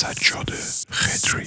سجاد خدری.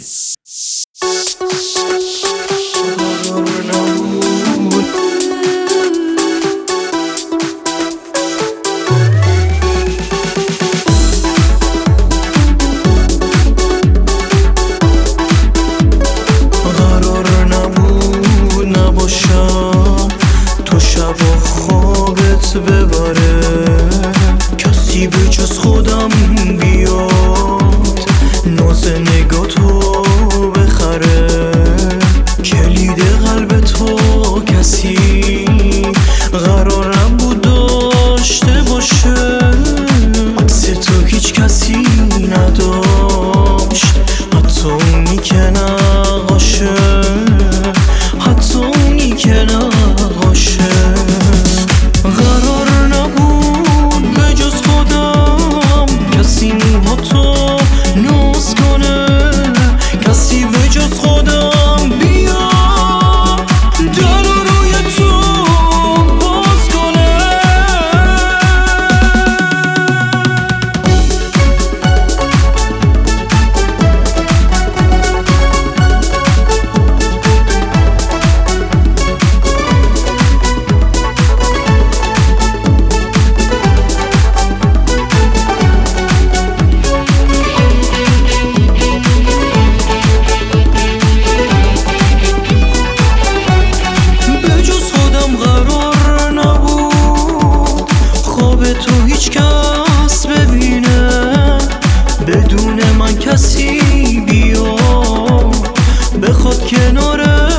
قرار نبود نباشم تو شب و خوابت ببره، کسی به جز خودم بیاد ناز نگاتو بخره، کلید قلب تو کسی قرار نبود داشته باشه، عکس تو هیچ کسی نداشت، حتی اونی که نقاشه، حتی اونی که نقاشه. قرار نبود به جز خودم کسی موهاتو ناز کنه، کسی به جز خودم بیاد در روی تو باز کنه. تو هیچ کس ببینه بدون من، کسی بیا بخواد کناره